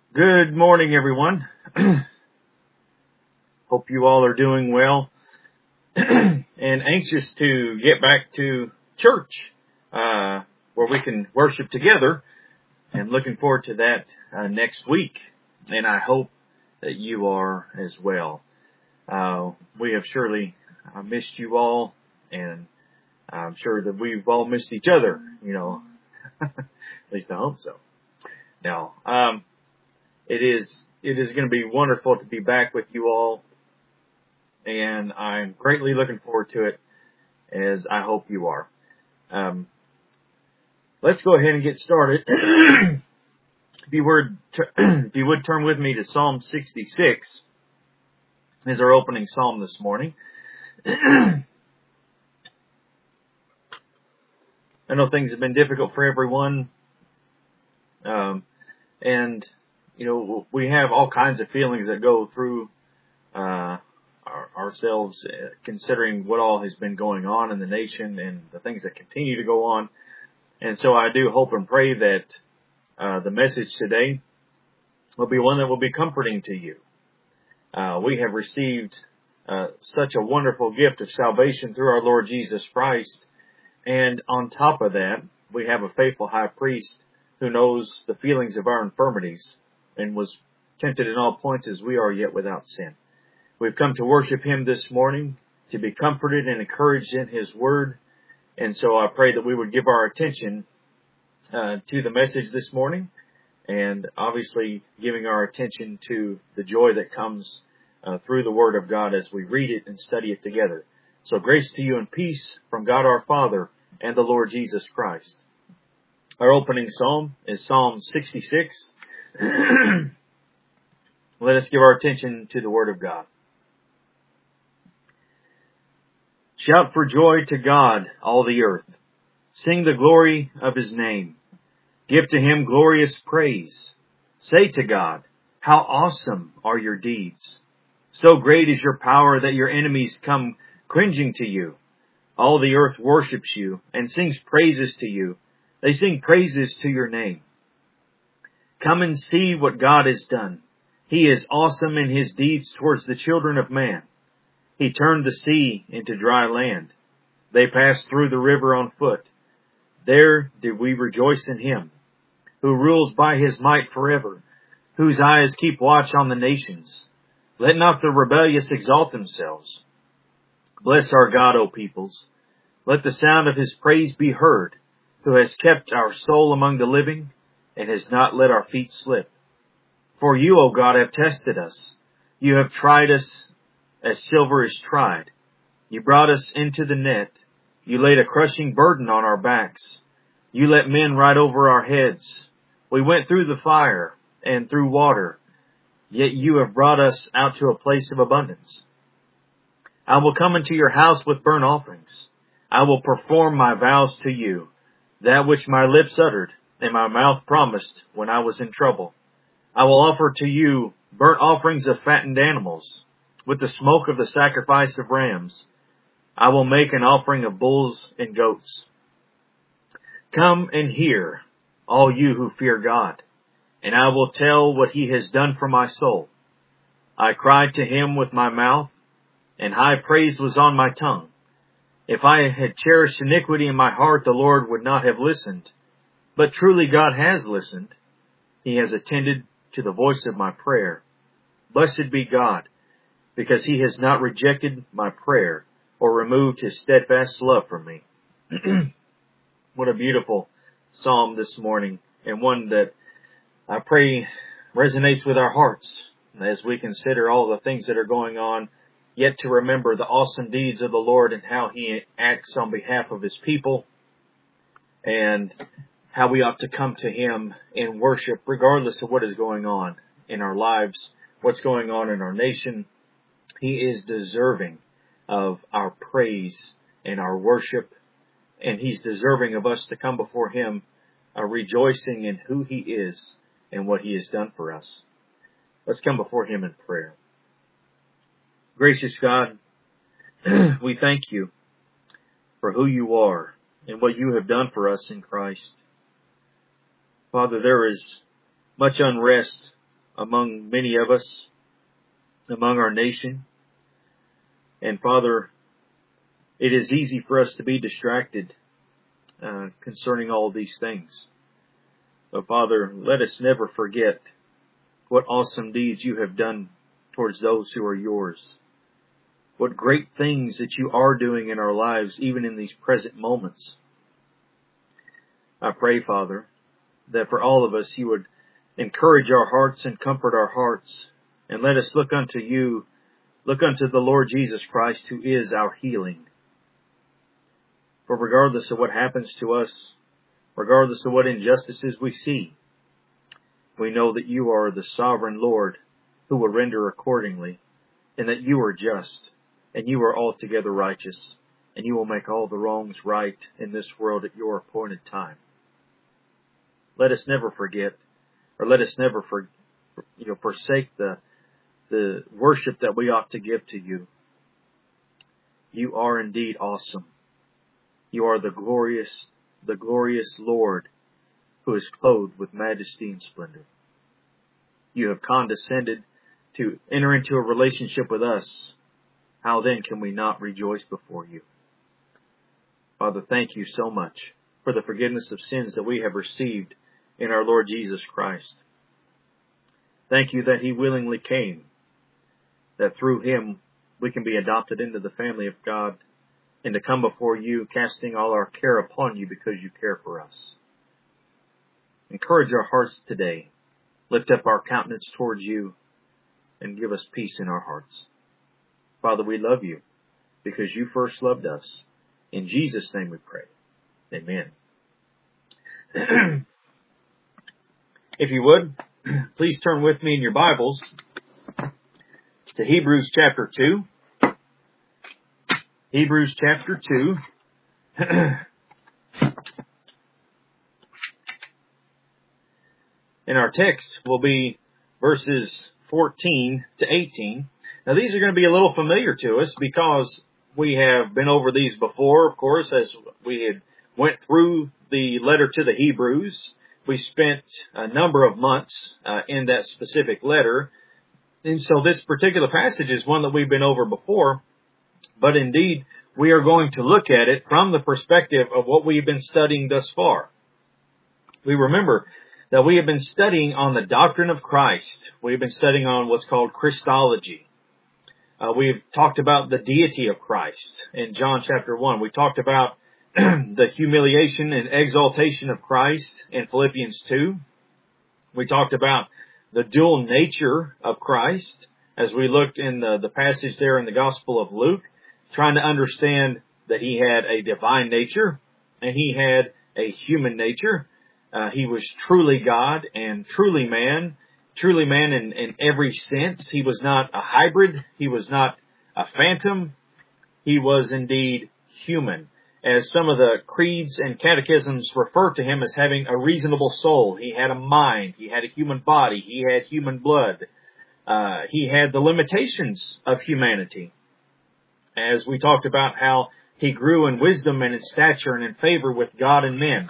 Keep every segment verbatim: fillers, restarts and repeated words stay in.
Good morning, everyone. Hope you all are doing well and anxious to get back to church uh, where we can worship together, and looking forward to that uh, next week. And I hope that you are as well. Uh, we have surely uh, missed you all, and I'm sure that we've all missed each other, you know. At least I hope so. Now, um, It is, it is going to be wonderful to be back with you all, and I'm greatly looking forward to it, as I hope you are. Um, let's go ahead and get started. If you would, if you would turn with me to Psalm sixty-six, is our opening psalm this morning. I know things have been difficult for everyone, um, and you know, we have all kinds of feelings that go through uh, our, ourselves, uh, considering what all has been going on in the nation and the things that continue to go on. And so I do hope and pray that uh, the message today will be one that will be comforting to you. Uh, we have received uh, such a wonderful gift of salvation through our Lord Jesus Christ. And on top of that, we have a faithful high priest who knows the feelings of our infirmities and was tempted in all points as we are, yet without sin. We've come to worship Him this morning, to be comforted and encouraged in His Word. And so I pray that we would give our attention uh, to the message this morning, and obviously giving our attention to the joy that comes uh, through the Word of God as we read it and study it together. So grace to you and peace from God our Father and the Lord Jesus Christ. Our opening psalm is Psalm sixty-six. Let us give our attention to the Word of God. Shout for joy to God, all the earth. Sing the glory of His name. Give to Him glorious praise. Say to God, how awesome are your deeds. So great is your power that your enemies come cringing to you. All the earth worships you and sings praises to you. They sing praises to your name. Come and see what God has done. He is awesome in His deeds towards the children of man. He turned the sea into dry land. They passed through the river on foot. There did we rejoice in Him, who rules by His might forever, whose eyes keep watch on the nations. Let not the rebellious exalt themselves. Bless our God, O peoples. Let the sound of His praise be heard, who has kept our soul among the living, and has not let our feet slip. For you, O God, have tested us. You have tried us as silver is tried. You brought us into the net. You laid a crushing burden on our backs. You let men ride over our heads. We went through the fire and through water, yet you have brought us out to a place of abundance. I will come into your house with burnt offerings. I will perform my vows to you, that which my lips uttered and my mouth promised when I was in trouble. I will offer to you burnt offerings of fattened animals, with the smoke of the sacrifice of rams. I will make an offering of bulls and goats. Come and hear, all you who fear God, and I will tell what He has done for my soul. I cried to Him with my mouth, and high praise was on my tongue. If I had cherished iniquity in my heart, the Lord would not have listened. But truly God has listened. He has attended to the voice of my prayer. Blessed be God, because He has not rejected my prayer or removed His steadfast love from me. What a beautiful psalm this morning, and one that I pray resonates with our hearts as we consider all the things that are going on, yet to remember the awesome deeds of the Lord and how He acts on behalf of His people, and how we ought to come to Him in worship regardless of what is going on in our lives, what's going on in our nation. He is deserving of our praise and our worship, and He's deserving of us to come before Him uh, rejoicing in who He is and what He has done for us. Let's come before Him in prayer. Gracious God, we thank You for who You are and what You have done for us in Christ. Father, there is much unrest among many of us, among our nation. And Father, it is easy for us to be distracted uh, concerning all these things. But Father, let us never forget what awesome deeds you have done towards those who are yours. What great things that you are doing in our lives, even in these present moments. I pray, Father, that for all of us, you would encourage our hearts and comfort our hearts, and let us look unto you, look unto the Lord Jesus Christ, who is our healing. For regardless of what happens to us, regardless of what injustices we see, we know that you are the sovereign Lord who will render accordingly, and that you are just, and you are altogether righteous, and you will make all the wrongs right in this world at your appointed time. Let us never forget, or let us never for, you know, forsake the the worship that we ought to give to you. You are indeed awesome. You are the glorious, the glorious Lord who is clothed with majesty and splendor. You have condescended to enter into a relationship with us. How then can we not rejoice before you? Father, thank you so much for the forgiveness of sins that we have received in our Lord Jesus Christ. Thank you that he willingly came, that through him we can be adopted into the family of God, and to come before you, casting all our care upon you because you care for us. Encourage our hearts today. Lift up our countenance towards you, and give us peace in our hearts. Father, we love you because you first loved us. In Jesus' name we pray. Amen. If you would, please turn with me in your Bibles to Hebrews chapter two. Hebrews chapter two. And our text will be verses fourteen to eighteen. Now these are going to be a little familiar to us because we have been over these before, of course, as we had went through the letter to the Hebrews. We spent a number of months uh, in that specific letter. And so this particular passage is one that we've been over before. But indeed, we are going to look at it from the perspective of what we've been studying thus far. We remember that we have been studying on the doctrine of Christ. We've been studying on what's called Christology. Uh, we've talked about the deity of Christ in John chapter one. We talked about the humiliation and exaltation of Christ in Philippians two. We talked about the dual nature of Christ as we looked in the, the passage there in the Gospel of Luke, trying to understand that he had a divine nature and he had a human nature. Uh, he was truly God and truly man, truly man in, in every sense. He was not a hybrid. He was not a phantom. He was indeed human. As some of the creeds and catechisms refer to him as having a reasonable soul. He had a mind. He had a human body. He had human blood. Uh, he had the limitations of humanity. As we talked about how he grew in wisdom and in stature and in favor with God and men.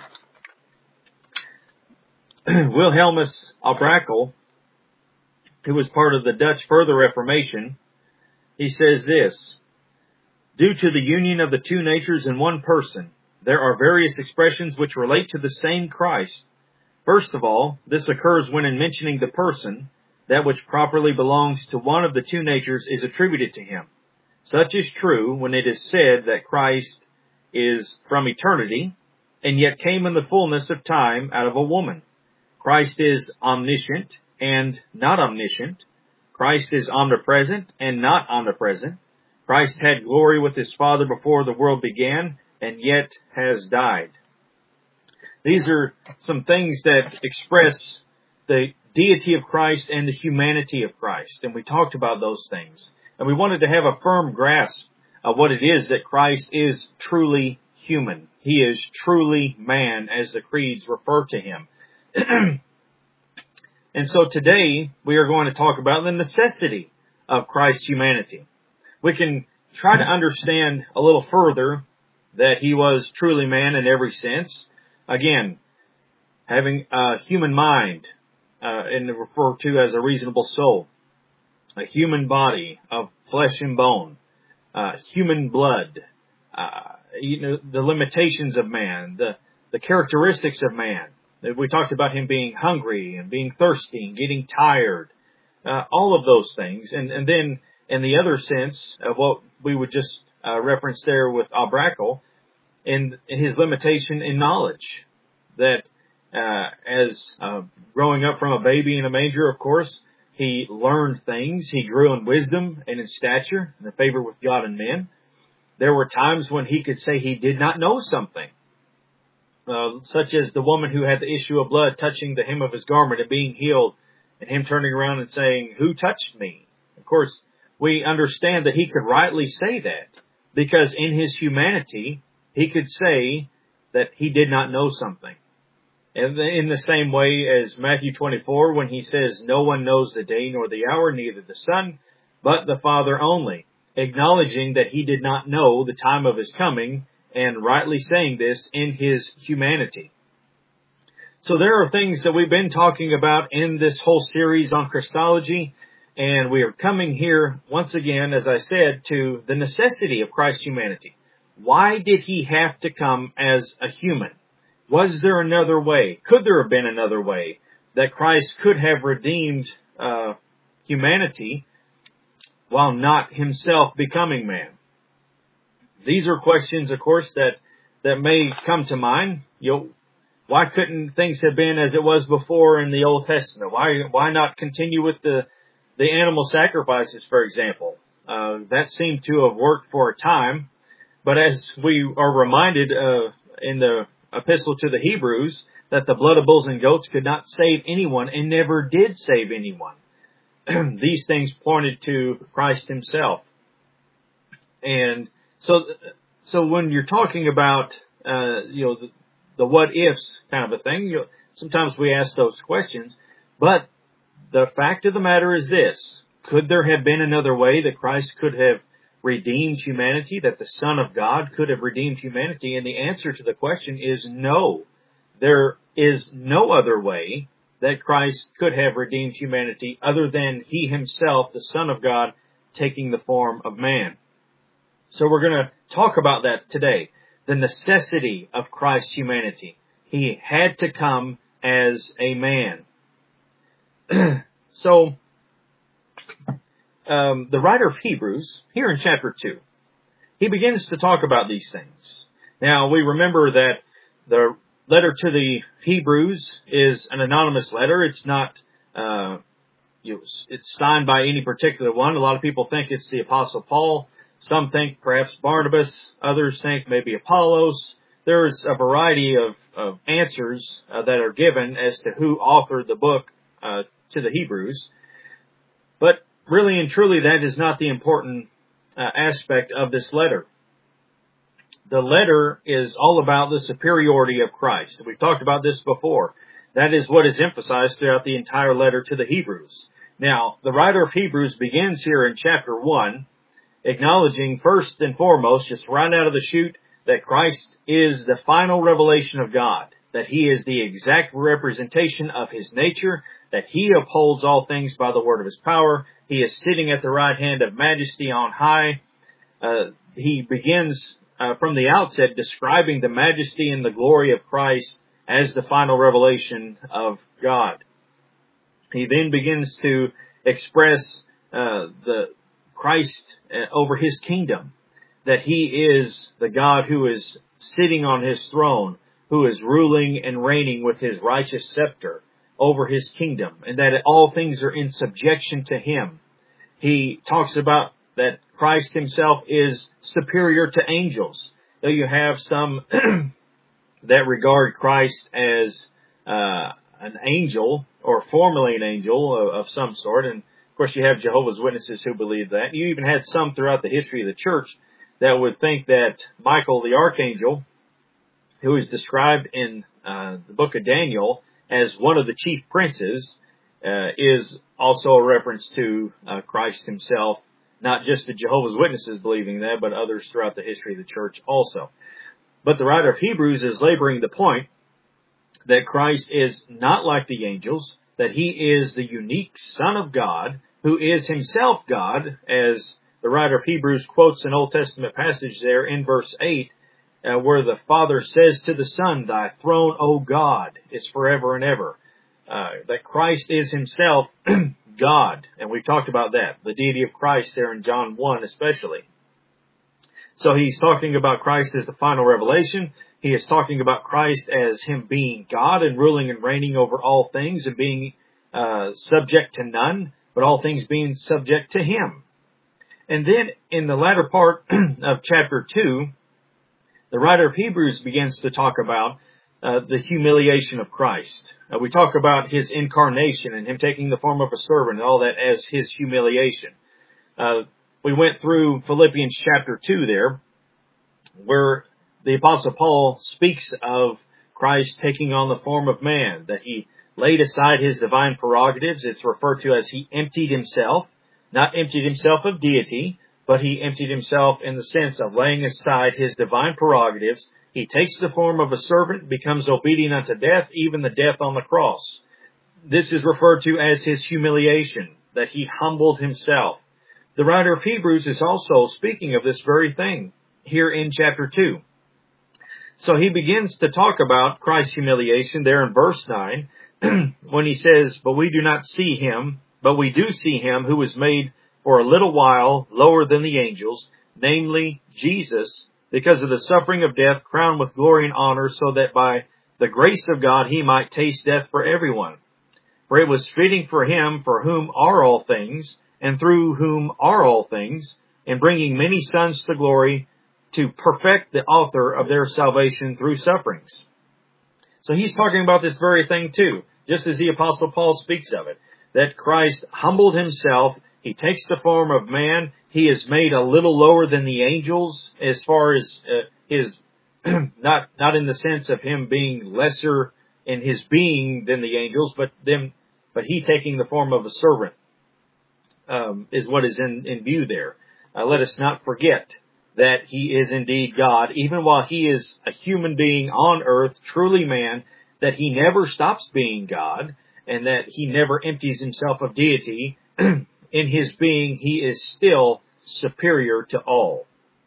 Wilhelmus Abrakel, who was part of the Dutch Further Reformation, he says this: due to the union of the two natures in one person, there are various expressions which relate to the same Christ. First of all, this occurs when in mentioning the person, that which properly belongs to one of the two natures is attributed to him. Such is true when it is said that Christ is from eternity, and yet came in the fullness of time out of a woman. Christ is omniscient and not omniscient. Christ is omnipresent and not omnipresent. Christ had glory with his Father before the world began, and yet has died. These are some things that express the deity of Christ and the humanity of Christ. And we talked about those things. And we wanted to have a firm grasp of what it is that Christ is truly human. He is truly man, as the creeds refer to him. And so today we are going to talk about the necessity of Christ's humanity. We can try to understand a little further that he was truly man in every sense. Again, having a human mind, uh, and referred to as a reasonable soul, a human body of flesh and bone, uh, human blood, uh, you know, the limitations of man, the, the characteristics of man. We talked about him being hungry and being thirsty and getting tired, uh, all of those things. And, and then in the other sense of what we would just uh, reference there with Abrakel, in, in his limitation in knowledge, that uh, as uh, growing up from a baby in a manger, of course, he learned things. He grew in wisdom and in stature and in favor with God and men. There were times when he could say he did not know something, uh, such as the woman who had the issue of blood touching the hem of his garment and being healed, and him turning around and saying, "Who touched me?" Of course, we understand that he could rightly say that, because in his humanity, he could say that he did not know something. And in the same way as Matthew twenty-four, when he says, "No one knows the day nor the hour, neither the Son, but the Father only," acknowledging that he did not know the time of his coming, and rightly saying this in his humanity. So there are things that we've been talking about in this whole series on Christology, and we are coming here once again, as I said, to the necessity of Christ's humanity. Why did he have to come as a human? Was there another way? Could there have been another way that Christ could have redeemed uh, humanity while not himself becoming man? These are questions, of course, that, that may come to mind. You know, why couldn't things have been as it was before in the Old Testament? Why why not continue with the, the animal sacrifices, for example? Uh, that seemed to have worked for a time. But as we are reminded uh, in the epistle to the Hebrews, that the blood of bulls and goats could not save anyone and never did save anyone. These things pointed to Christ himself. And so so when you're talking about uh, you know the, the what ifs kind of a thing, you know, sometimes we ask those questions. But the fact of the matter is this: could there have been another way that Christ could have redeemed humanity, that the Son of God could have redeemed humanity? And the answer to the question is no. There is no other way that Christ could have redeemed humanity other than he himself, the Son of God, taking the form of man. So we're going to talk about that today. The necessity of Christ's humanity. He had to come as a man. So, Um, the writer of Hebrews, here in chapter two, he begins to talk about these things. Now, we remember that the letter to the Hebrews is an anonymous letter. It's not, uh, you know, it's signed by any particular one. A lot of people think it's the Apostle Paul. Some think perhaps Barnabas. Others think maybe Apollos. There's a variety of, of answers uh, that are given as to who authored the book uh, to the Hebrews. But really and truly, that is not the important uh, aspect of this letter. The letter is all about the superiority of Christ. We've talked about this before. That is what is emphasized throughout the entire letter to the Hebrews. Now, the writer of Hebrews begins here in chapter one, acknowledging first and foremost, just right out of the chute, that Christ is the final revelation of God, that he is the exact representation of his nature, that he upholds all things by the word of his power. He is sitting at the right hand of majesty on high. Uh, he begins uh, from the outset describing the majesty and the glory of Christ as the final revelation of God. He then begins to express uh, the Christ uh, over his kingdom, that he is the God who is sitting on his throne, who is ruling and reigning with his righteous scepter over his kingdom, and that all things are in subjection to him. He talks about that Christ himself is superior to angels. Though you have some that regard Christ as uh, an angel, or formerly an angel of, of some sort, and of course you have Jehovah's Witnesses who believe that. You even had some throughout the history of the church that would think that Michael the archangel, who is described in uh, the book of Daniel as one of the chief princes, uh, is also a reference to uh, Christ himself. Not just the Jehovah's Witnesses believing that, but others throughout the history of the church also. But the writer of Hebrews is laboring the point that Christ is not like the angels, that he is the unique Son of God, who is himself God, as the writer of Hebrews quotes an Old Testament passage there in verse eight, uh, where the Father says to the Son, "Thy throne, O God, is forever and ever." Uh, that Christ is himself God. And we've talked about that, the deity of Christ there in John one especially. So he's talking about Christ as the final revelation. He is talking about Christ as him being God and ruling and reigning over all things and being uh, subject to none, but all things being subject to him. And then in the latter part of chapter two, the writer of Hebrews begins to talk about uh, the humiliation of Christ. Uh, we talk about his incarnation and him taking the form of a servant and all that as his humiliation. Uh, we went through Philippians chapter two there, where the Apostle Paul speaks of Christ taking on the form of man, that he laid aside his divine prerogatives. It's referred to as he emptied himself, not emptied himself of deity, but he emptied himself in the sense of laying aside his divine prerogatives. He takes the form of a servant, becomes obedient unto death, even the death on the cross. This is referred to as his humiliation, that he humbled himself. The writer of Hebrews is also speaking of this very thing here in chapter two. So he begins to talk about Christ's humiliation there in verse nine, when he says, "But we do not see him, but we do see him who was made for a little while lower than the angels, namely Jesus, because of the suffering of death, crowned with glory and honor, so that by the grace of God he might taste death for everyone. For it was fitting for him, for whom are all things, and through whom are all things, in bringing many sons to glory, to perfect the author of their salvation through sufferings." So he's talking about this very thing too, just as the Apostle Paul speaks of it, that Christ humbled himself. He takes the form of man. He is made a little lower than the angels as far as uh, his, not not in the sense of him being lesser in his being than the angels, but them, but he taking the form of a servant um, is what is in, in view there. Uh, let us not forget that he is indeed God, even while he is a human being on earth, truly man, that he never stops being God, and that he never empties himself of deity. In his being, he is still superior to all.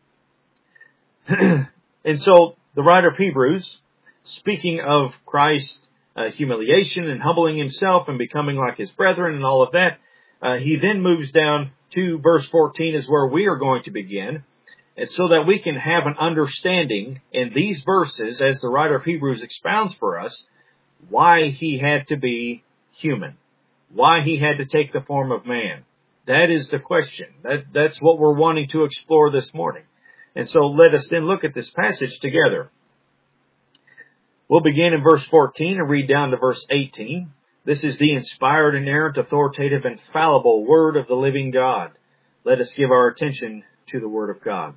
And so, the writer of Hebrews, speaking of Christ's uh, humiliation and humbling himself and becoming like his brethren and all of that, uh, he then moves down to verse fourteen is where we are going to begin. And so that we can have an understanding in these verses, as the writer of Hebrews expounds for us, why he had to be human, why he had to take the form of man. That is the question. That, that's what we're wanting to explore this morning. And so let us then look at this passage together. We'll begin in verse fourteen and read down to verse eighteen. This is the inspired, inerrant, authoritative, infallible Word of the living God. Let us give our attention to the Word of God.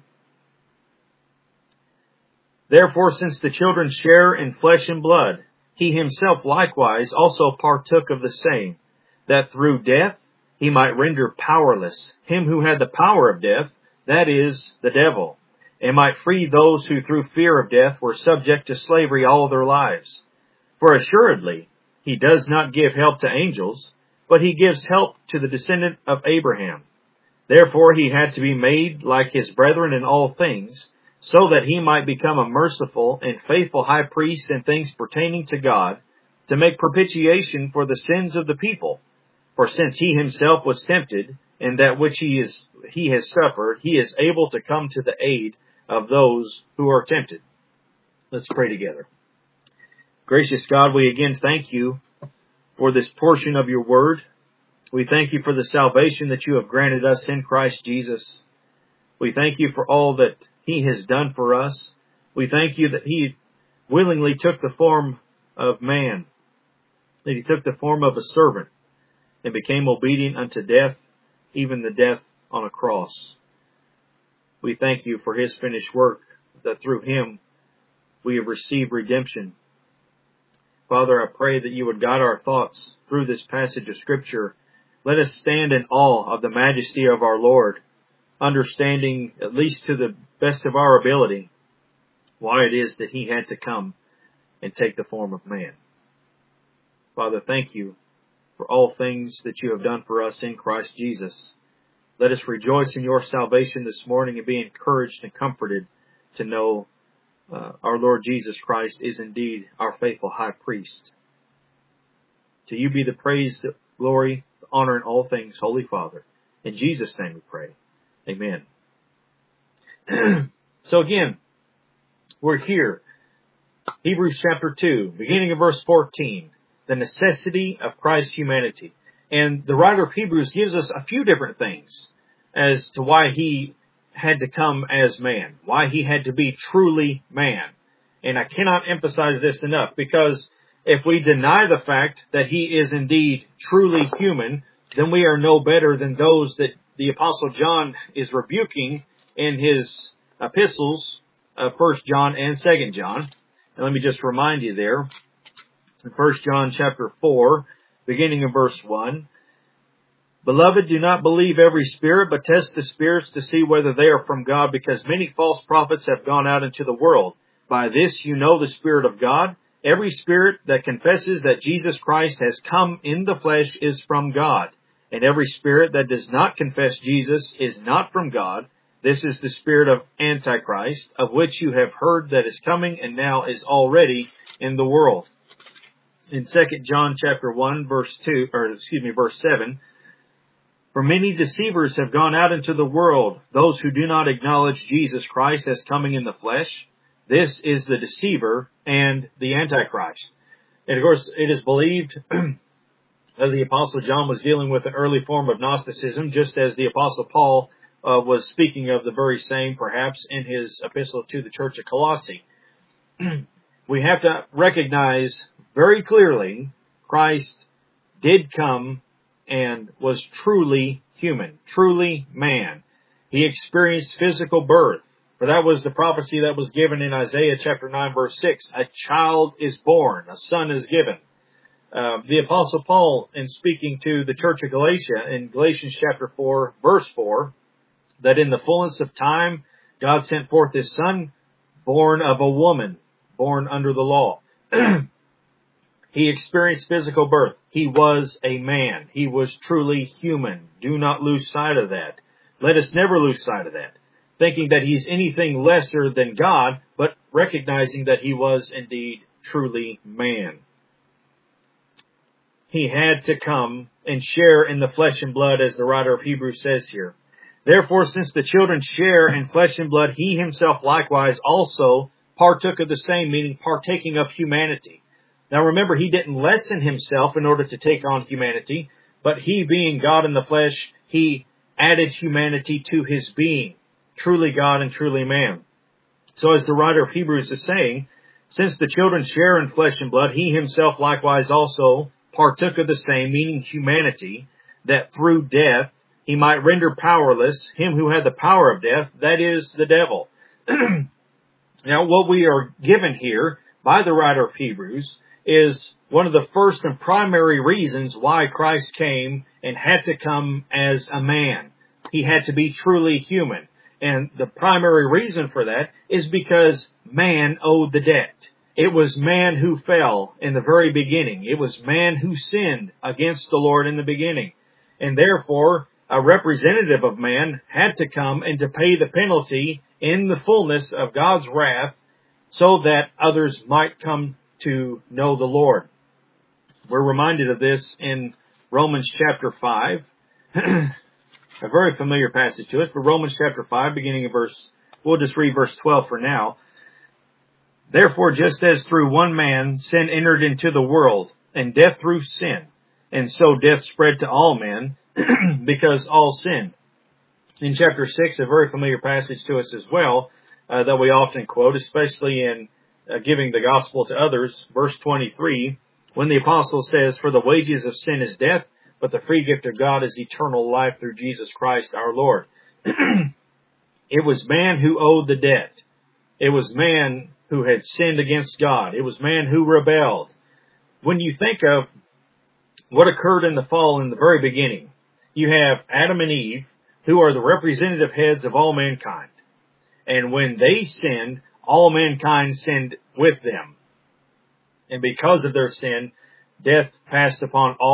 "Therefore, since the children share in flesh and blood, he himself likewise also partook of the same, that through death he might render powerless him who had the power of death, that is, the devil, and might free those who through fear of death were subject to slavery all their lives. For assuredly he does not give help to angels, but he gives help to the descendant of Abraham. Therefore he had to be made like his brethren in all things, so that he might become a merciful and faithful high priest in things pertaining to God, to make propitiation for the sins of the people. For since he himself was tempted, in that which he is he has suffered, he is able to come to the aid of those who are tempted." Let's pray together. Gracious God, we again thank you for this portion of your word. We thank you for the salvation that you have granted us in Christ Jesus. We thank you for all that he has done for us. We thank you that he willingly took the form of man, that he took the form of a servant and became obedient unto death, even the death on a cross. We thank you for his finished work, that through him we have received redemption. Father, I pray that you would guide our thoughts through this passage of Scripture. Let us stand in awe of the majesty of our Lord, understanding, at least to the best of our ability, why it is that he had to come and take the form of man. Father, thank you for all things that you have done for us in Christ Jesus. Let us rejoice in your salvation this morning and be encouraged and comforted to know uh, our Lord Jesus Christ is indeed our faithful high priest. To you be the praise, the glory, the honor in all things, Holy Father. In Jesus' name we pray. Amen. So again, we're here. Hebrews chapter two, beginning of verse fourteen. The necessity of Christ's humanity. And the writer of Hebrews gives us a few different things as to why he had to come as man, why he had to be truly man. And I cannot emphasize this enough, because if we deny the fact that he is indeed truly human, then we are no better than those that the Apostle John is rebuking in his epistles, uh, First John and Second John. And let me just remind you there, in First John chapter four, beginning of verse one, Beloved, do not believe every spirit, but test the spirits to see whether they are from God, because many false prophets have gone out into the world. By this you know the Spirit of God. Every spirit that confesses that Jesus Christ has come in the flesh is from God. And every spirit that does not confess Jesus is not from God. This is the spirit of Antichrist, of which you have heard that is coming and now is already in the world. In Second John chapter one, verse two, or excuse me, verse seven, For many deceivers have gone out into the world, those who do not acknowledge Jesus Christ as coming in the flesh. This is the deceiver and the Antichrist. And of course, it is believed that the Apostle John was dealing with an early form of Gnosticism, just as the Apostle Paul uh, was speaking of the very same, perhaps, in his epistle to the church of Colossae. We have to recognize very clearly Christ did come and was truly human, truly man. He experienced physical birth. For that was the prophecy that was given in Isaiah chapter nine, verse six. A child is born, a son is given. Uh, the Apostle Paul, in speaking to the church of Galatia, in Galatians chapter four, verse four, that in the fullness of time, God sent forth His Son, born of a woman, born under the law. He experienced physical birth. He was a man. He was truly human. Do not lose sight of that. Let us never lose sight of that, thinking that He's anything lesser than God, but recognizing that He was indeed truly man. He had to come and share in the flesh and blood, as the writer of Hebrews says here. Therefore, since the children share in flesh and blood, He Himself likewise also partook of the same, meaning partaking of humanity. Now remember, He didn't lessen Himself in order to take on humanity, but He, being God in the flesh, He added humanity to His being, truly God and truly man. So as the writer of Hebrews is saying, since the children share in flesh and blood, He Himself likewise also partook of the same, meaning humanity, that through death He might render powerless him who had the power of death, that is, the devil. Now, what we are given here by the writer of Hebrews is one of the first and primary reasons why Christ came and had to come as a man. He had to be truly human. And the primary reason for that is because man owed the debt. It was man who fell in the very beginning. It was man who sinned against the Lord in the beginning. And therefore, a representative of man had to come and to pay the penalty in the fullness of God's wrath so that others might come to know the Lord. We're reminded of this in Romans chapter five. A very familiar passage to us, but Romans chapter five, beginning of verse, we'll just read verse twelve for now. Therefore, just as through one man sin entered into the world, and death through sin, and so death spread to all men, because all sinned. In chapter six, a very familiar passage to us as well, uh, that we often quote, especially in uh, giving the gospel to others, verse twenty-three, when the apostle says, For the wages of sin is death, but the free gift of God is eternal life through Jesus Christ our Lord. It was man who owed the debt. It was man who had sinned against God. It was man who rebelled. When you think of what occurred in the fall in the very beginning, you have Adam and Eve, who are the representative heads of all mankind. And when they sinned, all mankind sinned with them. And because of their sin, death passed upon all,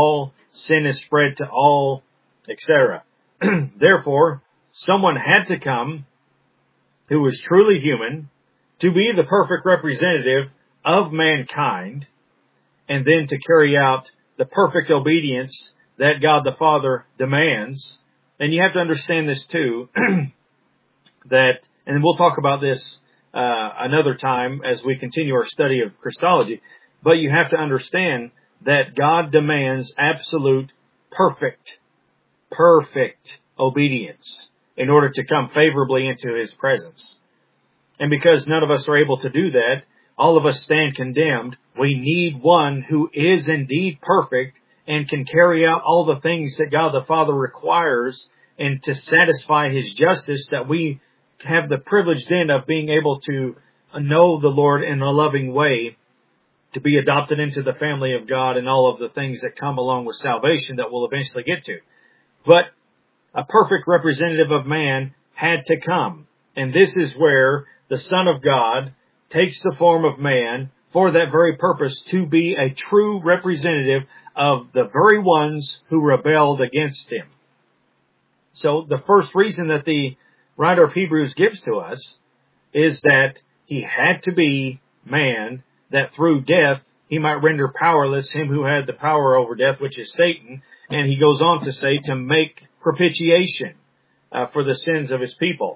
sin is spread to all, et cetera. Therefore, someone had to come who was truly human to be the perfect representative of mankind, and then to carry out the perfect obedience that God the Father demands. And you have to understand this too, that, and we'll talk about this uh, another time as we continue our study of Christology, but you have to understand that God demands absolute, perfect, perfect obedience in order to come favorably into His presence. And because none of us are able to do that, all of us stand condemned. We need one who is indeed perfect and can carry out all the things that God the Father requires, and to satisfy His justice, that we have the privilege then of being able to know the Lord in a loving way, to be adopted into the family of God, and all of the things that come along with salvation that we'll eventually get to. But a perfect representative of man had to come. And this is where the Son of God takes the form of man for that very purpose, to be a true representative of the very ones who rebelled against Him. So the first reason that the writer of Hebrews gives to us is that He had to be man, that through death He might render powerless him who had the power over death, which is Satan. And he goes on to say, to make propitiation uh, for the sins of His people.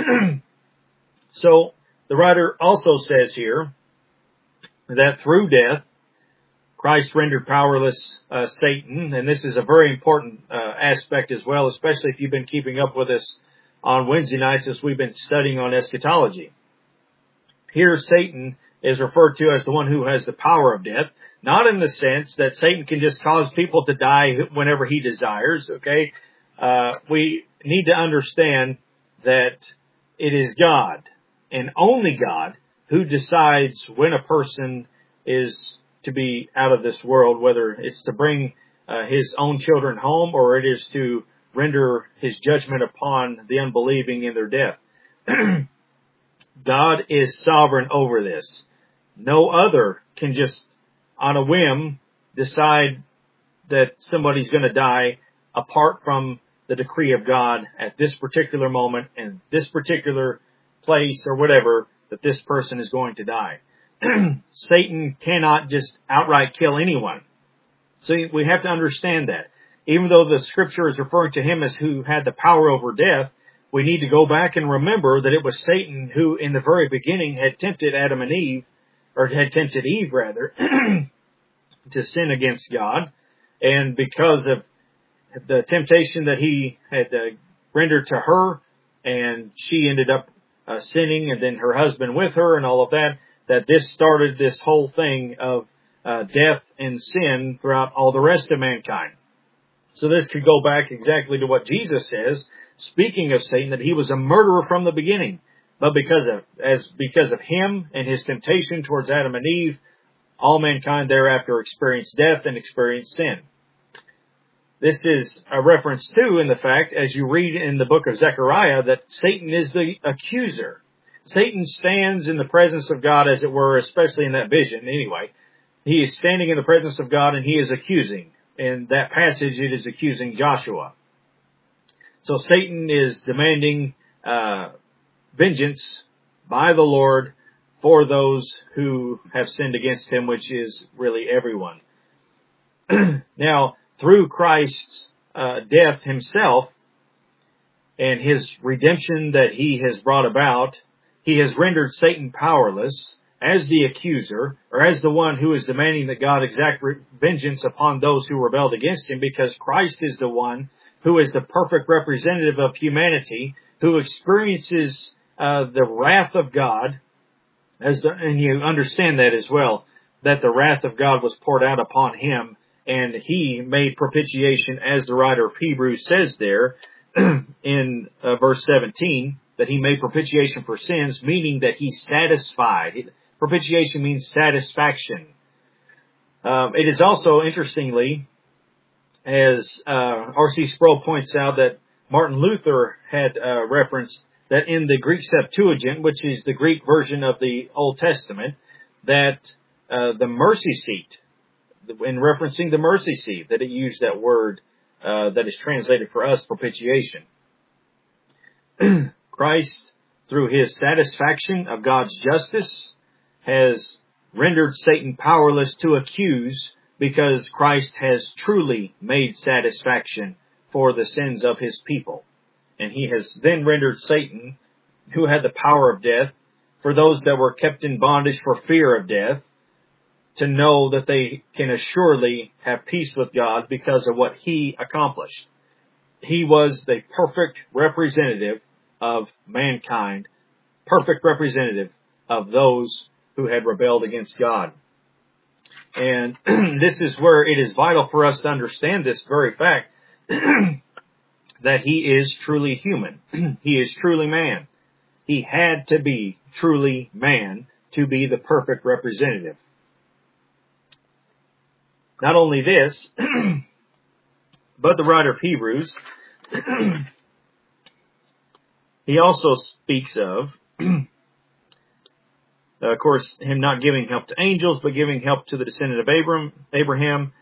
So the writer also says here that through death, Christ rendered powerless uh, Satan. And this is a very important uh, aspect as well, especially if you've been keeping up with us on Wednesday nights as we've been studying on eschatology. Here, Satan is referred to as the one who has the power of death, not in the sense that Satan can just cause people to die whenever he desires, okay? Uh, we need to understand that it is God, and only God, who decides when a person is to be out of this world, whether it's to bring uh, His own children home, or it is to render His judgment upon the unbelieving in their death. God is sovereign over this. No other can just, on a whim, decide that somebody's going to die apart from the decree of God at this particular moment and this particular place or whatever, that this person is going to die. Satan cannot just outright kill anyone. So we have to understand that. Even though the scripture is referring to him as who had the power over death, we need to go back and remember that it was Satan who in the very beginning had tempted Adam and Eve, or had tempted Eve rather, to sin against God. And because of the temptation that he had uh, rendered to her, and she ended up uh, sinning, and then her husband with her and all of that, that this started this whole thing of uh, death and sin throughout all the rest of mankind. So this could go back exactly to what Jesus says, speaking of Satan, that he was a murderer from the beginning. But because of, as because of him and his temptation towards Adam and Eve, all mankind thereafter experienced death and experienced sin. This is a reference too in the fact, as you read in the book of Zechariah, that Satan is the accuser. Satan stands in the presence of God, as it were, especially in that vision anyway. He is standing in the presence of God and he is accusing. In that passage, it is accusing Joshua. So Satan is demanding uh, vengeance by the Lord for those who have sinned against him, which is really everyone. Now, through Christ's uh, death himself and his redemption that he has brought about, he has rendered Satan powerless as the accuser, or as the one who is demanding that God exact vengeance upon those who rebelled against him, because Christ is the one who is the perfect representative of humanity, who experiences uh, the wrath of God, as the, and you understand that as well, that the wrath of God was poured out upon him, and he made propitiation, as the writer of Hebrews says there in uh, verse seventeen, that he made propitiation for sins, meaning that he satisfied. Propitiation means satisfaction. Um, it is also, interestingly, as uh, R C Sproul points out, that Martin Luther had uh, referenced that in the Greek Septuagint, which is the Greek version of the Old Testament, that uh, the mercy seat, in referencing the mercy seat, that it used that word uh, that is translated for us, propitiation. Christ, through his satisfaction of God's justice, has rendered Satan powerless to accuse, because Christ has truly made satisfaction for the sins of his people. And he has then rendered Satan, who had the power of death, for those that were kept in bondage for fear of death, to know that they can assuredly have peace with God because of what he accomplished. He was the perfect representative of mankind, perfect representative of those who had rebelled against God. And this is where it is vital for us to understand this very fact, that he is truly human. He is truly man. He had to be truly man to be the perfect representative. Not only this, but the writer of Hebrews, he also speaks of, Uh, of course, him not giving help to angels, but giving help to the descendant of Abram, Abraham.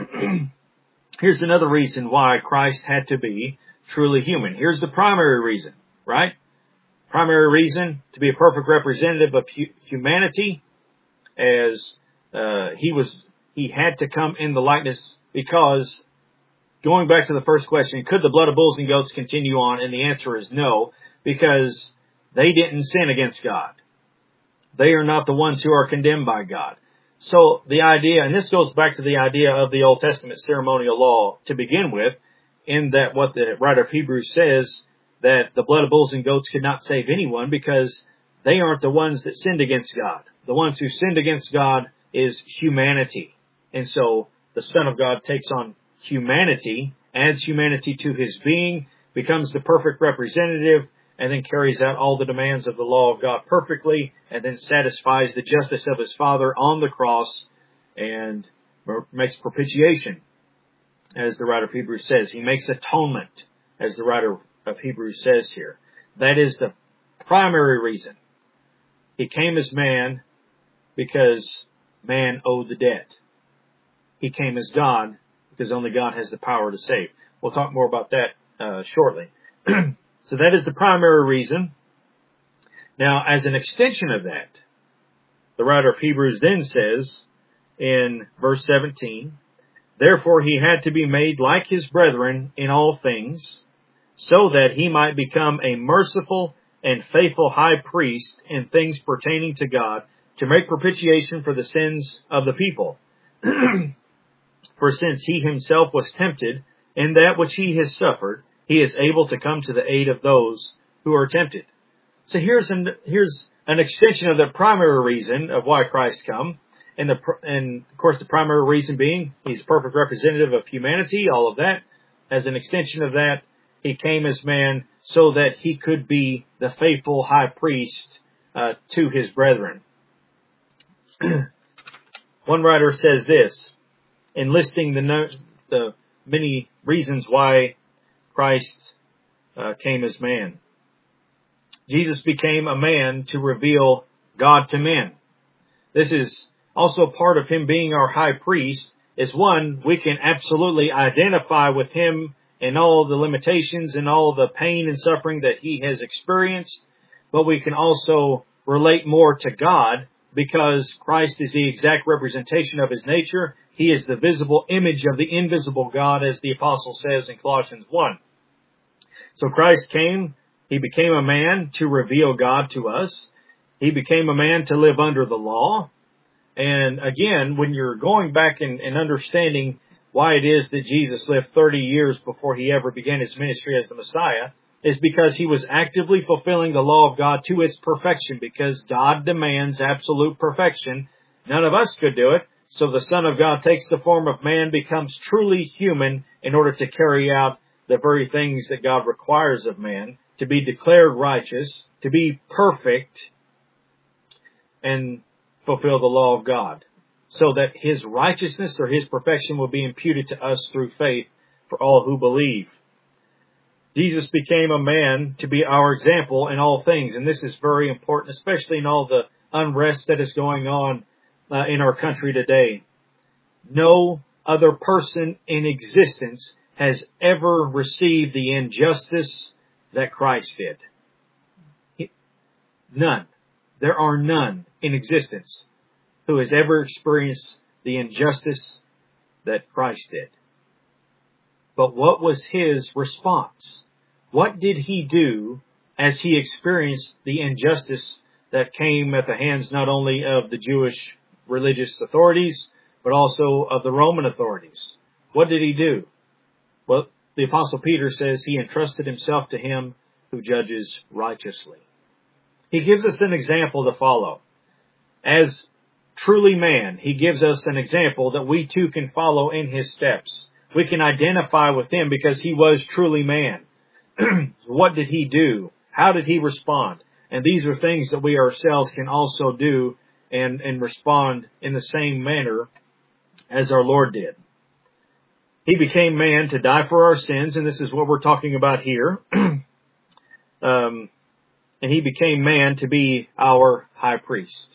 Here's another reason why Christ had to be truly human. Here's the primary reason, right? Primary reason to be a perfect representative of hu- humanity, as uh, he was, he had to come in the likeness, because going back to the first question, could the blood of bulls and goats continue on? And the answer is no, because they didn't sin against God. They are not the ones who are condemned by God. So the idea, and this goes back to the idea of the Old Testament ceremonial law to begin with, in that what the writer of Hebrews says, that the blood of bulls and goats could not save anyone, because they aren't the ones that sinned against God. The ones who sinned against God is humanity. And so the Son of God takes on humanity, adds humanity to his being, becomes the perfect representative, and then carries out all the demands of the law of God perfectly, and then satisfies the justice of his Father on the cross, and makes propitiation, as the writer of Hebrews says. He makes atonement, as the writer of Hebrews says here. That is the primary reason. He came as man because man owed the debt. He came as God because only God has the power to save. We'll talk more about that uh, shortly. So that is the primary reason. Now, as an extension of that, the writer of Hebrews then says in verse seventeen, therefore he had to be made like his brethren in all things, so that he might become a merciful and faithful high priest in things pertaining to God, to make propitiation for the sins of the people. For since he himself was tempted in that which he has suffered, he is able to come to the aid of those who are tempted. So here's an, here's an extension of the primary reason of why Christ come. And, the, and of course the primary reason being, he's a perfect representative of humanity, all of that. As an extension of that, he came as man so that he could be the faithful high priest uh, to his brethren. One writer says this, in listing the, no, the many reasons why Christ uh, came as man. Jesus became a man to reveal God to men. This is also part of him being our high priest, is one, we can absolutely identify with him and all the limitations and all the pain and suffering that he has experienced, but we can also relate more to God, because Christ is the exact representation of his nature. He is the visible image of the invisible God, as the apostle says in Colossians one. So Christ came, he became a man to reveal God to us. He became a man to live under the law. And again, when you're going back and, and understanding why it is that Jesus lived thirty years before he ever began his ministry as the Messiah, is because he was actively fulfilling the law of God to its perfection, because God demands absolute perfection. None of us could do it. So the Son of God takes the form of man, becomes truly human in order to carry out the very things that God requires of man, to be declared righteous, to be perfect, and fulfill the law of God, so that his righteousness or his perfection will be imputed to us through faith for all who believe. Jesus became a man to be our example in all things, and this is very important, especially in all the unrest that is going on uh, in our country today. No other person in existence has ever received the injustice that Christ did. He, none. There are none in existence who has ever experienced the injustice that Christ did. But what was his response? What did he do as he experienced the injustice that came at the hands not only of the Jewish religious authorities, but also of the Roman authorities? What did he do? Well, the Apostle Peter says he entrusted himself to him who judges righteously. He gives us an example to follow. As truly man, he gives us an example that we too can follow in his steps. We can identify with him because he was truly man. What did he do? How did he respond? And these are things that we ourselves can also do and, and respond in the same manner as our Lord did. He became man to die for our sins, and this is what we're talking about here. um, and he became man to be our high priest.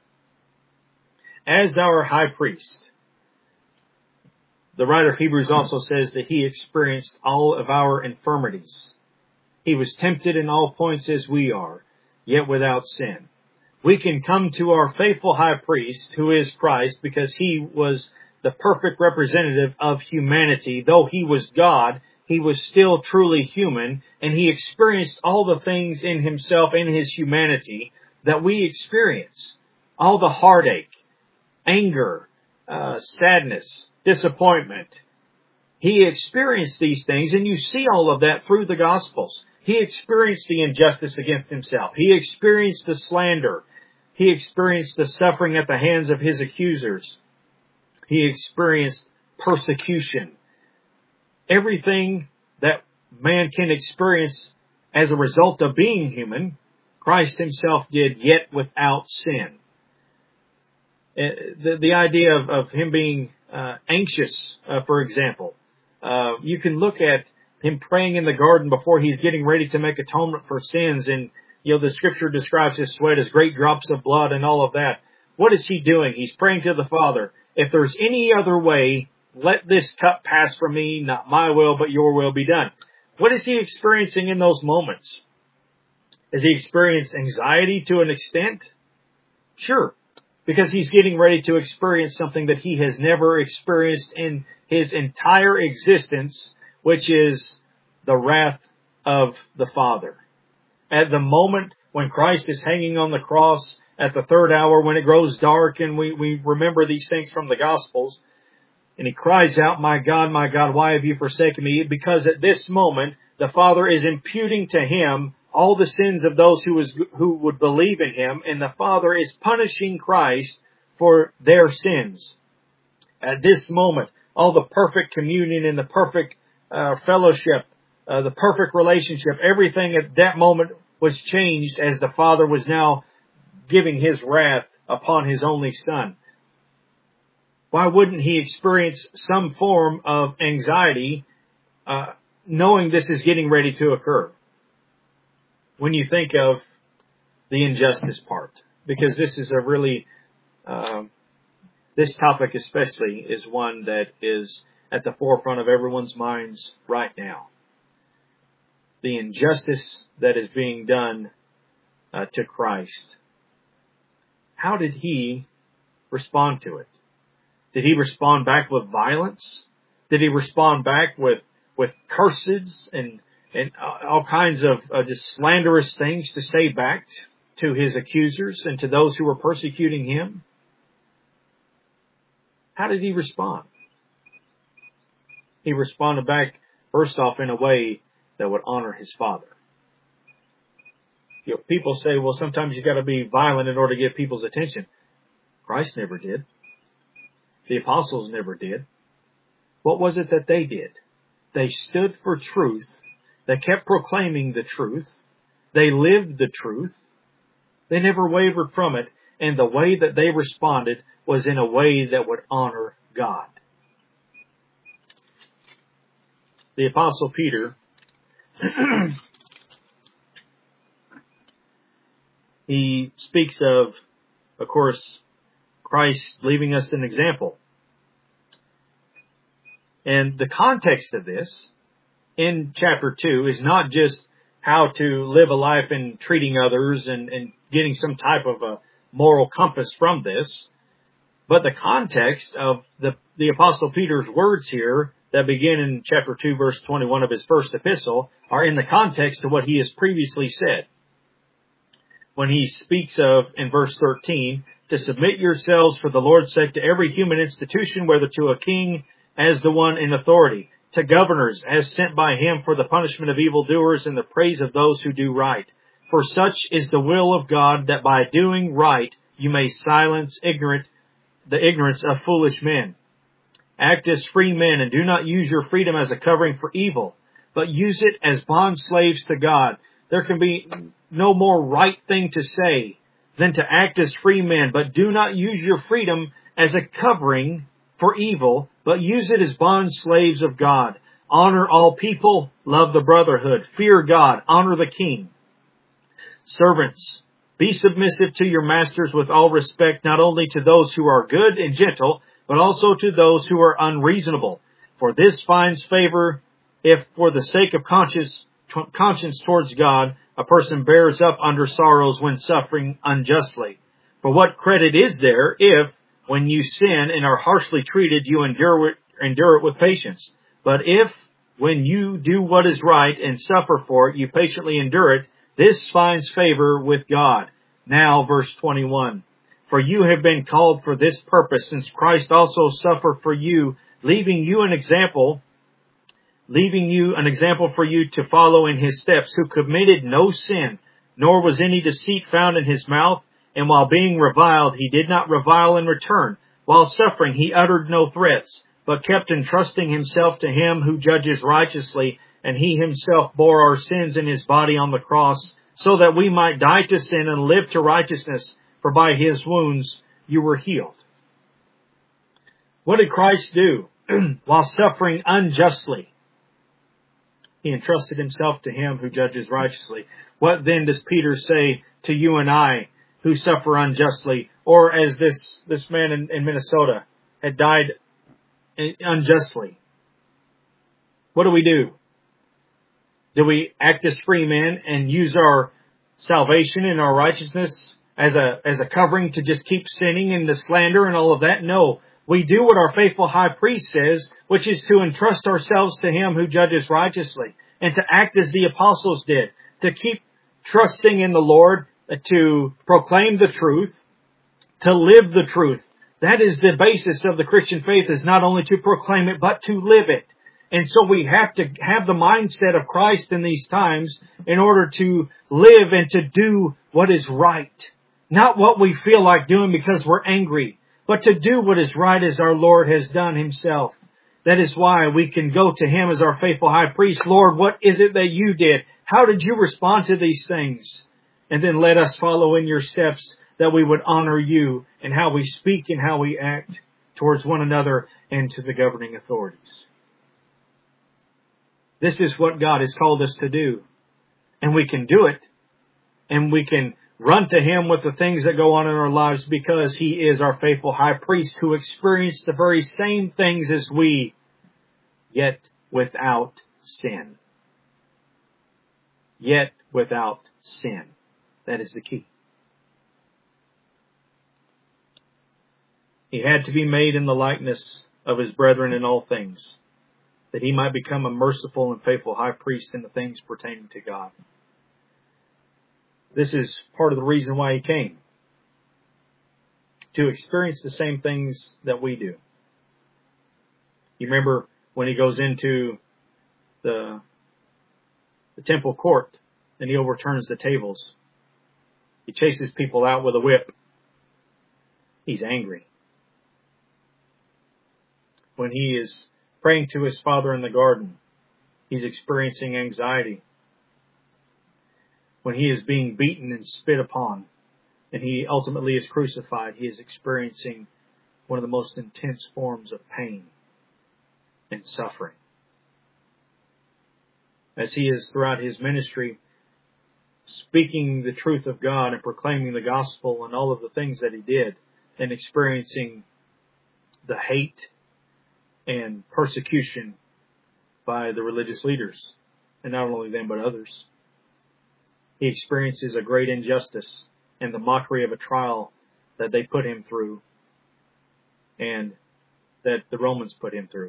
As our high priest, the writer of Hebrews also says that he experienced all of our infirmities. He was tempted in all points as we are, yet without sin. We can come to our faithful high priest, who is Christ, because he was the perfect representative of humanity. Though he was God, he was still truly human, and he experienced all the things in himself, in his humanity, that we experience. All the heartache, anger, uh, sadness, disappointment. He experienced these things, and you see all of that through the Gospels. He experienced the injustice against himself. He experienced the slander. He experienced the suffering at the hands of his accusers. He experienced persecution. Everything that man can experience as a result of being human, Christ himself did, yet without sin. The, the idea of, of him being uh, anxious, uh, for example, uh, you can look at him praying in the garden before he's getting ready to make atonement for sins. And, you know, the scripture describes his sweat as great drops of blood and all of that. What is he doing? He's praying to the Father. If there's any other way, let this cup pass from me, not my will, but your will be done. What is he experiencing in those moments? Has he experienced anxiety to an extent? Sure. Because he's getting ready to experience something that he has never experienced in his entire existence, which is the wrath of the Father. At the moment when Christ is hanging on the cross, at the third hour, when it grows dark, and we, we remember these things from the Gospels, and he cries out, "My God, my God, why have you forsaken me?" Because at this moment, the Father is imputing to him all the sins of those who was, who would believe in him, and the Father is punishing Christ for their sins. At this moment, all the perfect communion and the perfect uh, fellowship, uh, the perfect relationship, everything at that moment was changed as the Father was now giving his wrath upon his only Son. Why wouldn't he experience some form of anxiety uh, knowing this is getting ready to occur? When you think of the injustice part, because this is a really, uh, this topic especially is one that is at the forefront of everyone's minds right now. The injustice that is being done uh, to Christ. How did he respond to it? Did he respond back with violence? Did he respond back with, with curses and and all kinds of uh, just slanderous things to say back to his accusers and to those who were persecuting him? How did he respond? He responded back, first off, in a way that would honor his Father. You know, people say, well, sometimes you got to be violent in order to get people's attention. Christ never did. The apostles never did. What was it that they did? They stood for truth. They kept proclaiming the truth. They lived the truth. They never wavered from it. And the way that they responded was in a way that would honor God. The Apostle Peter, he speaks of, of course, Christ leaving us an example. And the context of this in chapter two is not just how to live a life in treating others and, and getting some type of a moral compass from this, but the context of the, the Apostle Peter's words here that begin in chapter two, verse twenty-one of his first epistle are in the context of what he has previously said. When he speaks of, in verse thirteen, to submit yourselves for the Lord's sake to every human institution, whether to a king as the one in authority, to governors as sent by him for the punishment of evildoers and the praise of those who do right. For such is the will of God, that by doing right you may silence ignorant the ignorance of foolish men. Act as free men, and do not use your freedom as a covering for evil, but use it as bond slaves to God. There can be no more right thing to say than to act as free men, but do not use your freedom as a covering for evil, but use it as bond slaves of God. Honor all people, love the brotherhood, fear God, honor the king. Servants, be submissive to your masters with all respect, not only to those who are good and gentle, but also to those who are unreasonable. For this finds favor if, for the sake of conscience, conscience towards God, a person bears up under sorrows when suffering unjustly. For what credit is there if, when you sin and are harshly treated, you endure it, endure it with patience? But if, when you do what is right and suffer for it, you patiently endure it, this finds favor with God. Now, verse twenty-one. For you have been called for this purpose, since Christ also suffered for you, leaving you an example, leaving you an example for you to follow in his steps, who committed no sin, nor was any deceit found in his mouth. And while being reviled, he did not revile in return. While suffering, he uttered no threats, but kept entrusting himself to him who judges righteously. And he himself bore our sins in his body on the cross, so that we might die to sin and live to righteousness. For by his wounds you were healed. What did Christ do while suffering unjustly? He entrusted himself to him who judges righteously. What then does Peter say to you and I who suffer unjustly? Or as this, this man in, in Minnesota had died unjustly. What do we do? Do we act as free men and use our salvation and our righteousness as a, as a covering to just keep sinning and the slander and all of that? No. We do what our faithful high priest says, which is to entrust ourselves to him who judges righteously, and to act as the apostles did, to keep trusting in the Lord, to proclaim the truth, to live the truth. That is the basis of the Christian faith, is not only to proclaim it, but to live it. And so we have to have the mindset of Christ in these times in order to live and to do what is right. Not what we feel like doing because we're angry, but to do what is right as our Lord has done himself. That is why we can go to him as our faithful high priest. Lord, what is it that you did? How did you respond to these things? And then let us follow in your steps, that we would honor you in how we speak and how we act towards one another and to the governing authorities. This is what God has called us to do. And we can do it. And we can run to him with the things that go on in our lives, because he is our faithful high priest who experienced the very same things as we, yet without sin. Yet without sin. That is the key. He had to be made in the likeness of his brethren in all things, that he might become a merciful and faithful high priest in the things pertaining to God. This is part of the reason why he came. To experience the same things that we do. You remember when he goes into the, the temple court and he overturns the tables. He chases people out with a whip. He's angry. When he is praying to his Father in the garden, he's experiencing anxiety. When he is being beaten and spit upon, and he ultimately is crucified, he is experiencing one of the most intense forms of pain and suffering. As he is throughout his ministry speaking the truth of God and proclaiming the gospel and all of the things that he did, and experiencing the hate and persecution by the religious leaders, and not only them but others. He experiences a great injustice and the mockery of a trial that they put him through and that the Romans put him through.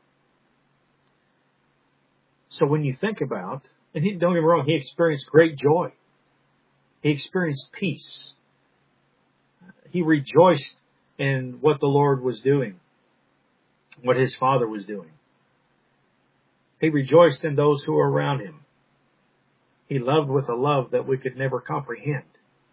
So when you think about, and he, don't get me wrong, he experienced great joy. He experienced peace. He rejoiced in what the Lord was doing, what his Father was doing. He rejoiced in those who were around him. He loved with a love that we could never comprehend.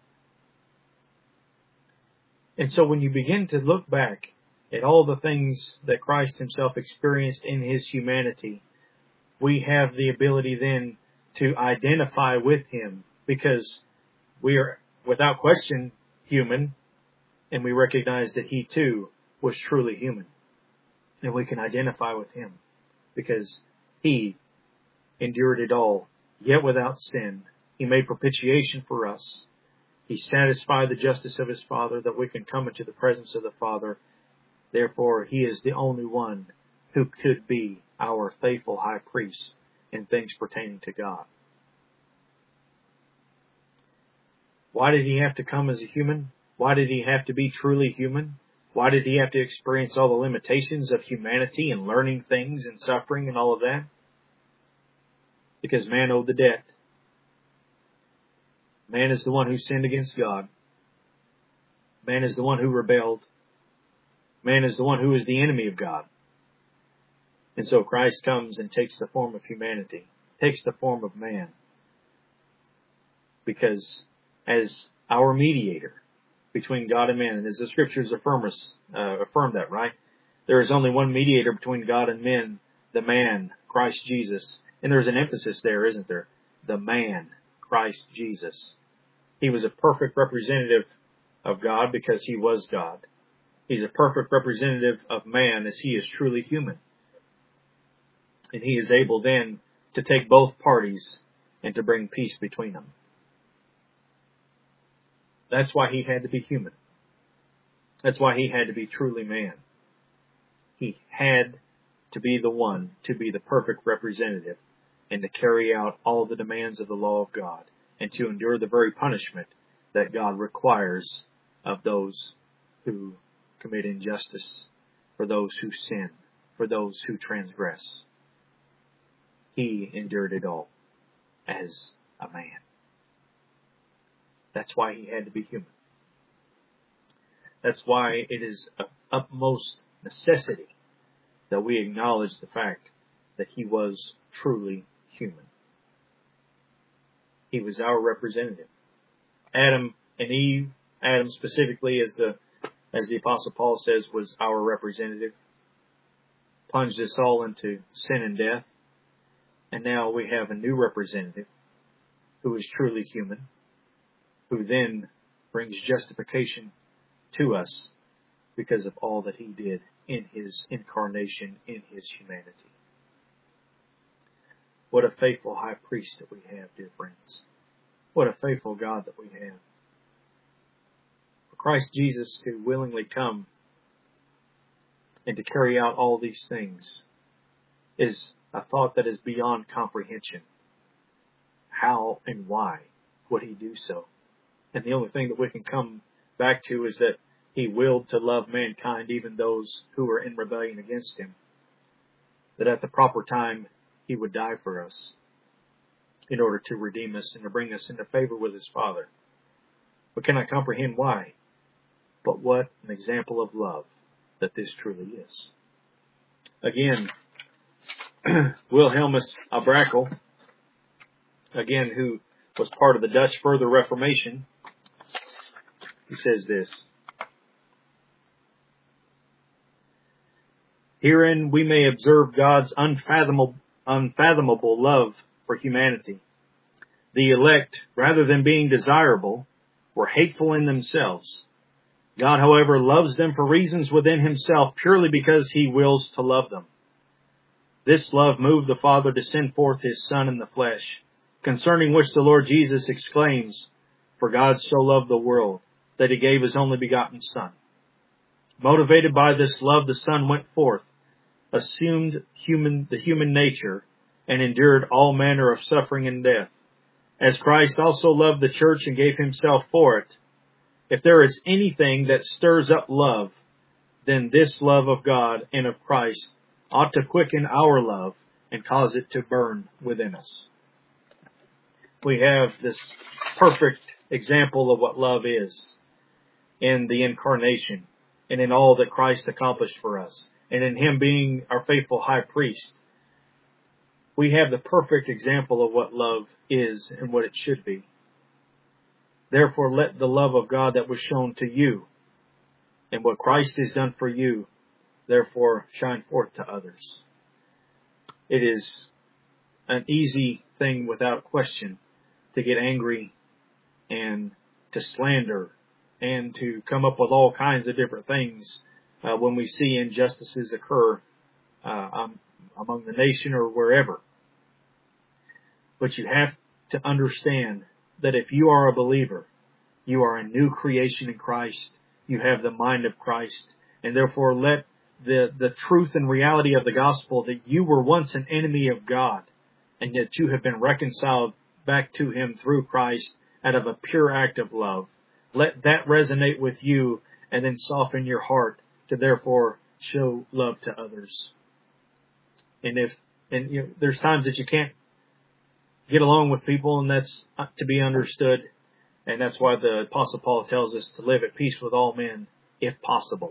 And so when you begin to look back at all the things that Christ himself experienced in his humanity, we have the ability then to identify with him, because we are without question human, and we recognize that he too was truly human. And we can identify with him because he endured it all, yet without sin. He made propitiation for us. He satisfied the justice of his Father that we can come into the presence of the Father. Therefore, he is the only one who could be our faithful high priest in things pertaining to God. Why did he have to come as a human? Why did he have to be truly human? Why did he have to experience all the limitations of humanity and learning things and suffering and all of that? Because man owed the debt. Man is the one who sinned against God. Man is the one who rebelled. Man is the one who is the enemy of God. And so Christ comes and takes the form of humanity, takes the form of man. Because as our mediator between God and man, and as the Scriptures affirm us, uh, affirm that, right? There is only one mediator between God and men, the man, Christ Jesus. And there's an emphasis there, isn't there? The man, Christ Jesus. He was a perfect representative of God because he was God. He's a perfect representative of man as he is truly human. And he is able then to take both parties and to bring peace between them. That's why he had to be human. That's why he had to be truly man. He had to be the one to be the perfect representative and to carry out all the demands of the law of God and to endure the very punishment that God requires of those who commit injustice, for those who sin, for those who transgress. He endured it all as a man. That's why he had to be human. That's why it is of utmost necessity that we acknowledge the fact that he was truly human. He was our representative. Adam and Eve, Adam specifically, as the as the Apostle Paul says, was our representative. Plunged us all into sin and death. And now we have a new representative who is truly human, who then brings justification to us because of all that he did in his incarnation, in his humanity. What a faithful high priest that we have, dear friends. What a faithful God that we have. For Christ Jesus to willingly come and to carry out all these things is a thought that is beyond comprehension. How and why would he do so? And the only thing that we can come back to is that he willed to love mankind, even those who were in rebellion against him. That at the proper time, he would die for us in order to redeem us and to bring us into favor with his Father. But can I comprehend why? But what an example of love that this truly is. Again, Wilhelmus à Brakel, again, who was part of the Dutch Further Reformation, he says this: herein we may observe God's unfathomable, unfathomable love for humanity. The elect, rather than being desirable, were hateful in themselves. God, however, loves them for reasons within himself, purely because he wills to love them. This love moved the Father to send forth his Son in the flesh, concerning which the Lord Jesus exclaims, "For God so loved the world, that he gave his only begotten Son." Motivated by this love, the Son went forth assumed human, the human nature, and endured all manner of suffering and death, as Christ also loved the church and gave himself for it. If there is anything that stirs up love, then this love of God and of Christ ought to quicken our love and cause it to burn within us. We have this perfect example of what love is in the incarnation and in all that Christ accomplished for us, and in him being our faithful high priest. We have the perfect example of what love is and what it should be. Therefore, let the love of God that was shown to you and what Christ has done for you, therefore, shine forth to others. It is an easy thing without question to get angry and to slander and to come up with all kinds of different things uh, when we see injustices occur uh, um, among the nation or wherever. But you have to understand that if you are a believer, you are a new creation in Christ. You have the mind of Christ. And therefore let the, the truth and reality of the gospel that you were once an enemy of God and yet you have been reconciled back to him through Christ out of a pure act of love. Let that resonate with you and then soften your heart to therefore show love to others. And if, and you know, there's times that you can't get along with people, and that's to be understood. And that's why the Apostle Paul tells us to live at peace with all men, if possible.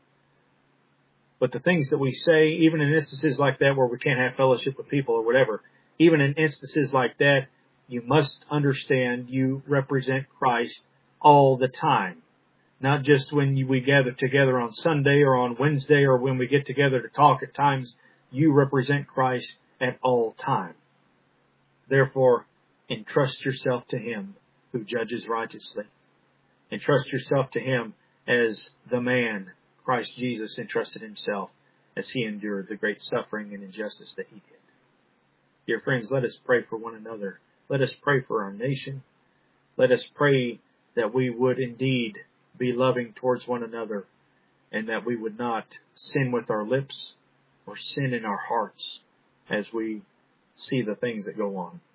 But the things that we say, even in instances like that where we can't have fellowship with people or whatever, even in instances like that, you must understand you represent Christ all the time. Not just when you, we gather together on Sunday or on Wednesday or when we get together to talk at times. You represent Christ at all time. Therefore, entrust yourself to him who judges righteously. Entrust yourself to him as the man Christ Jesus entrusted himself as he endured the great suffering and injustice that he did. Dear friends, let us pray for one another. Let us pray for our nation. Let us pray that we would indeed be loving towards one another and that we would not sin with our lips or sin in our hearts as we see the things that go on.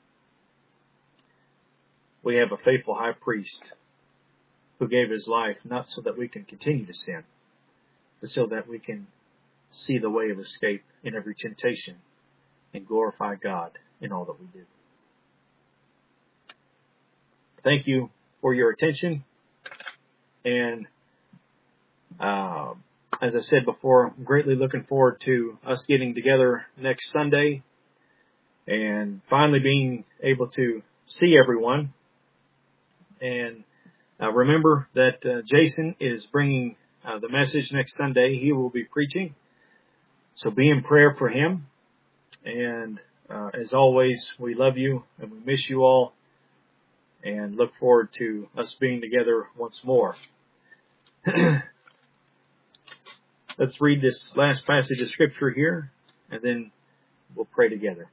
We have a faithful high priest who gave his life not so that we can continue to sin, but so that we can see the way of escape in every temptation and glorify God in all that we do. Thank you for your attention. And uh, as I said before, I'm greatly looking forward to us getting together next Sunday and finally being able to see everyone. And uh, remember that uh, Jason is bringing uh, the message next Sunday. He will be preaching. So be in prayer for him. And uh, as always, we love you and we miss you all and look forward to us being together once more. Let's read this last passage of Scripture here, and then we'll pray together.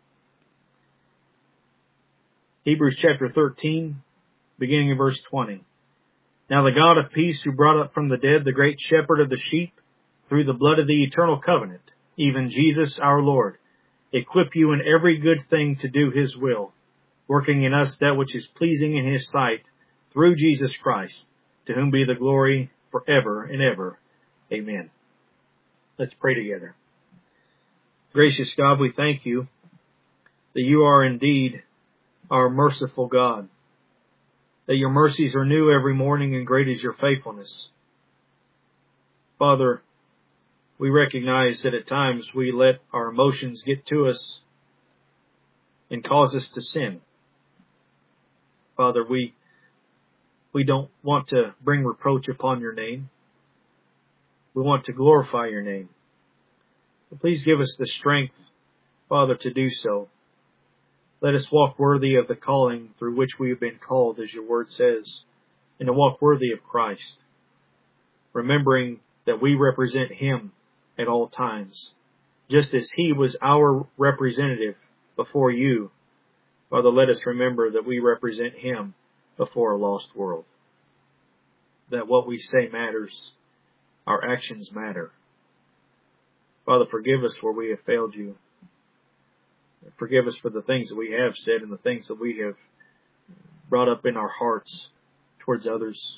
Hebrews chapter thirteen, beginning in verse twenty. Now the God of peace, who brought up from the dead the great shepherd of the sheep through the blood of the eternal covenant, even Jesus our Lord, equip you in every good thing to do his will, working in us that which is pleasing in his sight, through Jesus Christ, to whom be the glory forever and ever. Amen. Let's pray together. Gracious God, we thank you that you are indeed our merciful God, that your mercies are new every morning and great is your faithfulness. Father, we recognize that at times we let our emotions get to us and cause us to sin. Father, we we don't want to bring reproach upon your name. We want to glorify your name. So please give us the strength, Father, to do so. Let us walk worthy of the calling through which we have been called, as your word says, and to walk worthy of Christ, remembering that we represent him at all times, just as he was our representative before you. Father, let us remember that we represent him before a lost world, that what we say matters, our actions matter. Father, forgive us where we have failed you. Forgive us for the things that we have said and the things that we have brought up in our hearts towards others.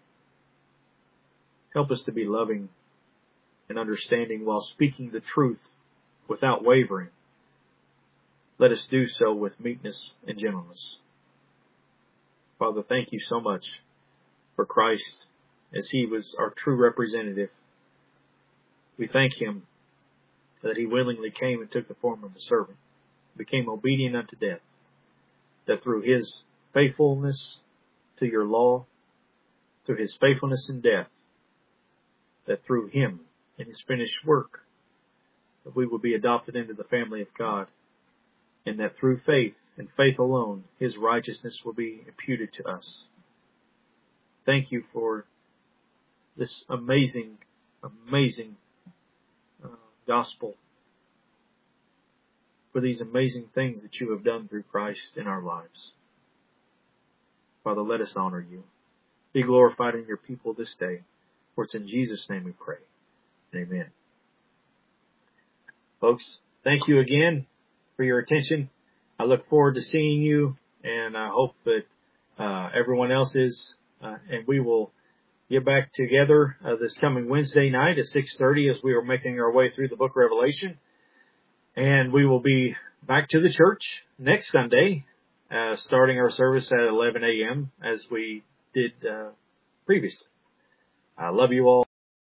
Help us to be loving and understanding while speaking the truth without wavering. Let us do so with meekness and gentleness. Father, thank you so much for Christ as he was our true representative. We thank him that he willingly came and took the form of a servant, became obedient unto death, that through his faithfulness to your law, through his faithfulness in death, that through him and his finished work, that we will be adopted into the family of God, and that through faith and faith alone, his righteousness will be imputed to us. Thank you for this amazing, amazing uh, gospel, for these amazing things that you have done through Christ in our lives. Father, let us honor you. Be glorified in your people this day. For it's in Jesus' name we pray. Amen. Folks, thank you again for your attention. I look forward to seeing you, and I hope that uh, everyone else is, uh, and we will get back together uh, this coming Wednesday night at six thirty as we are making our way through the book of Revelation. And we will be back to the church next Sunday, uh, starting our service at eleven a.m. as we did uh, previously. I love you all.